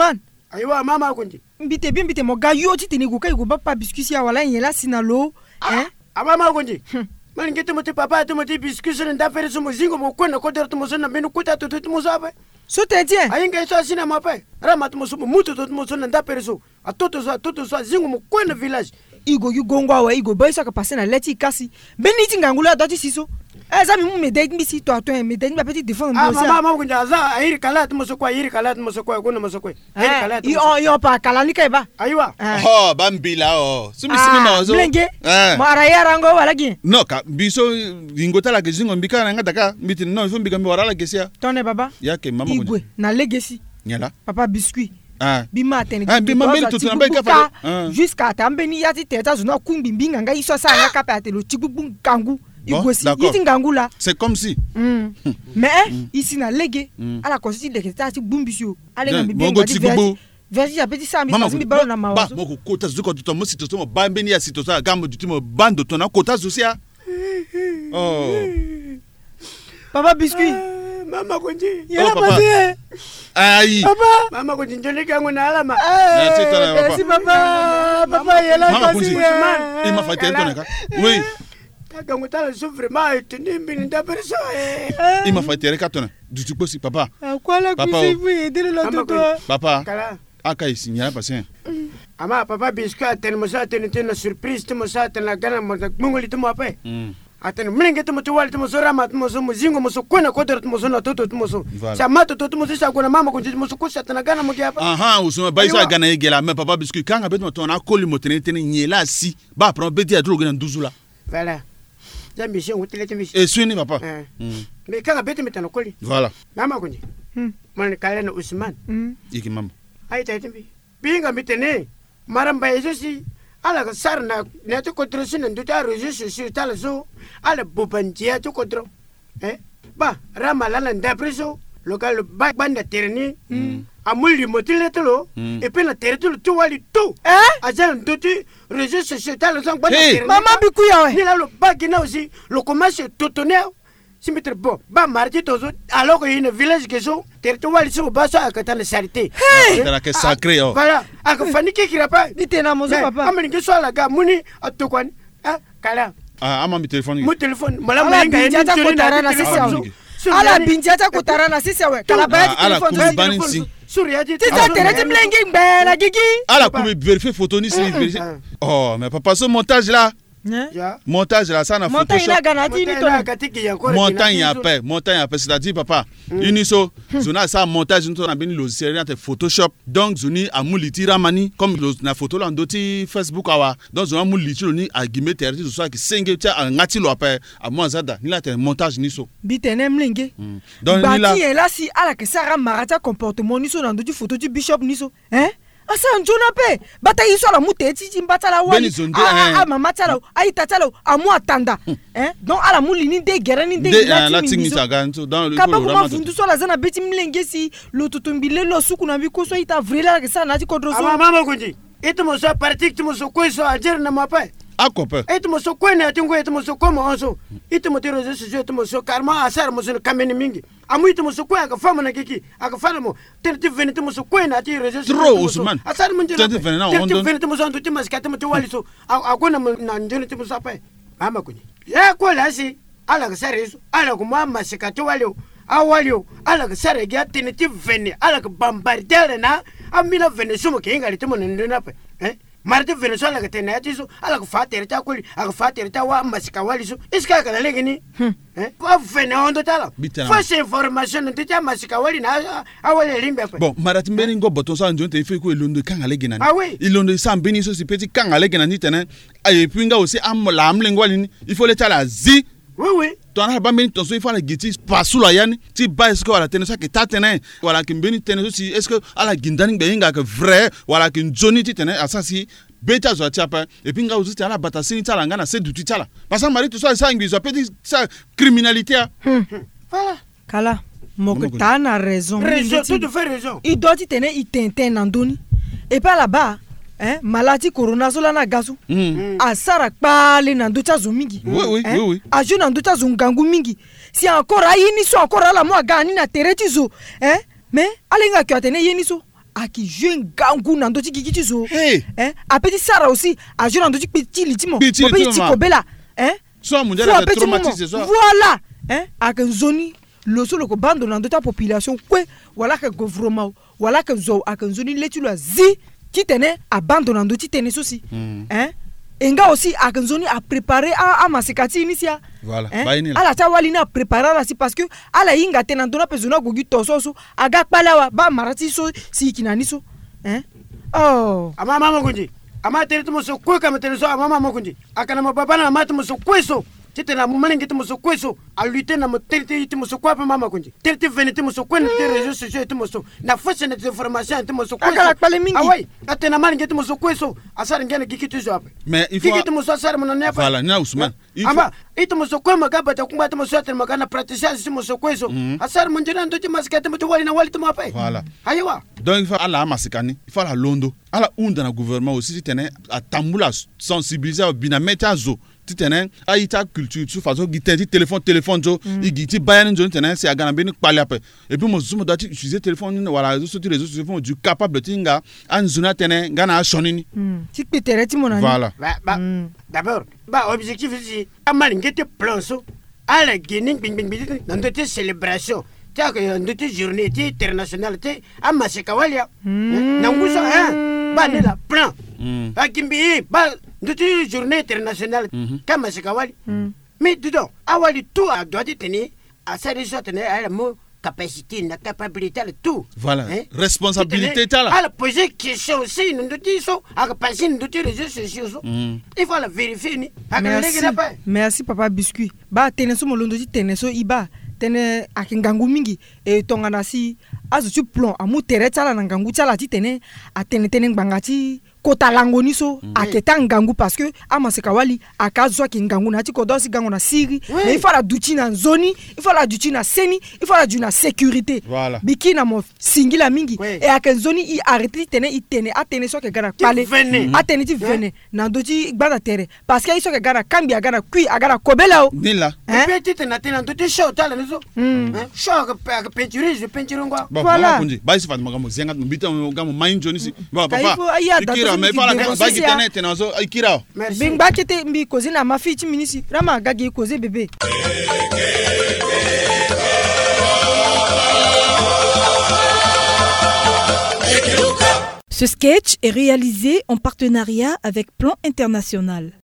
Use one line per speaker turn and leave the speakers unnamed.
Ousmane.
Aiwa mama kunji.
Mbite moga yo ti tene goka go papa biscuit ya wala yela sinalo.
Mama kunji. Man ngete moti papa to moti biscuit so nda fere so mozingo mo kona ko der to mo so na benu kuta to mo sabe.
So te tien.
Ainga so sina mapai. Rama to mo so mutu to mo so nda fere so. Atoto so zingo mo kona village.
Igo yu gongwa wa igo boy so ka passer na leti kasi. Beniti ngangula doti siso. Zami mu medek mbisi to ato me medek ba petit défendre mo
ça. Mama kunja za ahiri kala to mo so kwa kuna mo so kwa. Ahiri kala.
Yo pa kala ni kai ba.
Aiwa.
Bambila Sumisimi mazo.
Blenge. Mara ya rango wala gi.
No ka biso ngota la gezingo mbika na ngata mbiti no ifo mbika wala la gesia.
Tonne baba.
Yake mama kunja.
Igwe na legacy.
Nyala.
Papa biscuit.
Bima
tene
bima
mbeli to tuna beka fa
jusqu'à tambeni yati teta zuna kumbi mbinga nga iso sa nga kapate lo chibubu kangu igosi yiti ngangula
c'est comme si
mais ici na lege ala kositi de keta ti bumbisio ale nga mbinga di verji ya petit sa mi pasimi balo na mawa
ba moko kota zuko to mo sito mo ba mbeni ya sito sa gambo du timo bando to na kota zusia
Papa biscuit
mama kunji
yala pase
ai
papa mama kunji njoni kangu na alama
merci papa yala pase
ima fatel to naka oui
kaka ngutala souffre ma tunimbi nda perso
ima fatel ka to na du tu posi papa
kwala kusifu edele lo toto
papa aka isinya pase
ama papa biscuit tenmosa tenena surprise tenmosa tenla gana mongoli to mo pa atene mlenge to mtu wali to mosora mat moso muzingo moso kona kodero to moso na toto to moso chamato to moso sa kona mama kunji moso kusa tana gana mo giapa
usuma baisa gana egela mais papa biscuit kanga bet mo to na koli mo tene nyela si ba pron beti adro gana nduzula
voilà jambi she ngutile timi
et swini papa
mais kanga beti metana koli
voilà
mama kunji mon kale na Ousmane
iki mama
ai taytimbi binga mitene maramba yesusi ala ka sarna ne to contrôle ndu ta réseaux sociaux tala so ala bobanjia to contrôle ba rama lala ndapreso local banda terni amuli motile tolo et puis la terre to wali to aja nduti réseaux sociaux tala so banda terni
mama bikuya we
ni la lo bagina aussi le commerce totonel simetre bon ba mardi tozo alors que une village que so territoire so baso akata la charité
la que sacré
voilà akafani kikira pa
ditena mozo papa
amani ke so la ga muni atokwani kala
ama mi téléphone
mala mlenga
njata kotara na sisi ala binjata kotara na sisi we kala ba
téléphone
Surya
tita tereti mlengi mbela gigi
ala kubi vérifier photo ni si vérifier mais papa ce montage là montage là ça na Photoshop montagne après c'est-à-dire papa uniso zona ça montage nous na bini logiciel na Photoshop donc zoni amuliti ramani comme na photo là ndoti Facebook awa donc zona amuliti ni agime terti so ki senge tia ngati lo après a mwanzada ni la montage niso
bitene mlinge
donc ni là
là si ala ke sara marata comportement niso na ndoti photo du bishop niso asa njona pe bata yiso la muteti jimbata la wali mama tala ai tatala amu atanda donc ala mulini de gere ni de
la tingi taganto dans le
kaba kuma fundu so la zana beti mlenge si lo tutumbile lo suku na biko so ita vrela ke sana ti kodroso
mama kunji ito mo so partik ti mo so kweso ajer na mapa
akope
ito mo so kwene atingo ito mo so komo onso ito mo tiro zo so ito mo so karma asar mo so kameni mingi amu ito mo so kwa ka fama na kiki aka fala mo tenti venite mo so kwene ati rezo
trop Ousmane
asar mo njira
tenti
venite mo so nduti maskata mo wali so akona na njira ti mo so pa mama kunyi ya ko lasi ala ka sare so ala ko mama sikata wali awalio ala ka sare ga tenti veni ala ka bombardere na amila veni so mo ke ngali ti mo ndina pa marti Venezuela que tenía eso a la fatera ta kuli a fatera ta wa masika wali so iska kala legini kwa vene ondo tala fausse information de ta masika wali na awale limbe pa
bon marati mbeni ngo boton sa njonte ife ko ilondo kanga legina ilondo sa mbeni so si petit kanga legina ni tenen et puis nga aussi am la am lengwali il faut le tala zi
oui
ton a ba mbeni ton so il faut la giti pasula yani ti ba est-ce que wala tenen ça que ta tenen wala ki mbeni tenen aussi est-ce que ala gindani be nga que vrai wala ki njoni ti tenen asasi beta zo tiapa et puis nga aussi ala batasini tala ngana c'est du tala parce que mari tout ça ça ngbizo petit ça criminalité
voilà
kala mokta na raison
tout fait raison
il doit ti tenen itenten nandoni et pas là-bas malati corona sola na gasu asara pale na nducha zumingi
oui
ajo na nducha zungangu mingi si encore ayini so encore ala mo gani na tereti zo mais alenga kyatene yeni so aki jeune gangu na ndoti kiki zo
Hey.
A petit Sarah aussi a jeune ndoti petit litimo
Petit litimo,
kobela
soit mondial a traumatisé ça.
Voilà ak nzoni lo solo ko bando na ndota population kwe wala ka gouvernement wala ka zo ak nzoni letu la zi kitene abandonne ndoti tene sosi enga aussi ak nzoni a préparé a masekati initia.
Voilà,
ala tawali na préparer là si parce que ala inga tena ndona pezona gogi tososo aga palawa ba marati so si kinani so oh
ama mama kunji ama tere tumo so ko kama tere so ama mama kunji akana mababa na mama tumo so kweso titena mumalingi tumo so kweso a lutter na tere tumo so kwa mama kunji tere venite tumo so kwenda tere réseaux sociaux tumo so na fausse information tumo so kweso
akala pale mingi
awai atena malingi tumo so kweso asara ngene kikitu zo hapa
mais il faut
kikitu tumo so asara mona nepa
voilà na Ousmane
ama itumo so kwa magaba ta kumba tumo so atena magana praticien tumo so kweso asara munjira ndo maskete mutu wali na wali tumo hapa
voilà
aiwa
donc il faut ala masikani il faut la londo ala unda na gouvernement aussi titene atambula sensibiliser binameta zo titene aita culture su façon gitenti téléphone zo igiti bayan zo titene c'est agana beni pali après et puis mo zumo dati utiliser téléphone voilà réseaux sociaux du capable tinga anzuna tene ngana shonini
ti petere ti monani
voilà
d'abord objectif ici amali ngete plan so ala geni bing dans de célébration ta de journée internationale ama sekawalia nanguso ba ne la plan akimbi ba de journée internationale kama sekawali mais dedans awali tout a doit tenir à sa tenir à la mo capacité na capabilité tout
voilà responsabilité ta là
à la poser question aussi nous dit so à passer nous dit réseaux sociaux il faut la vérifier ni
merci papa biscuit ba teneso molondo ti teneso iba tene akingangu mingi e tongana si azu plan amu tere tala na ngangu tala ti tene atene ngbangati kota langoni so aketa ngangu parce que amaseka wali akazwa ki ngangu na ti kodosi gango na siri mais il faut la duti na zoni il faut la duti na seni il faut la duti na sécurité
voilà
bikina mo singila mingi et akenzoni i arrêter tene atene so ke gara pale atene ti vene na doti gbada tere parce que iso ke gara kambi agara kui agara kobela o
nila
petit tena doti show tala nizo show ka peinture je peinture ngwa
voilà kunji ba isi fatima gamo zenga mbita gamo mind joni si ba papa mais fala ba kitene tena so ikira
bing ba kete mbi kozina mafi ti minisi rama gagi koze bébé.
Ce sketch est réalisé en partenariat avec Plan International.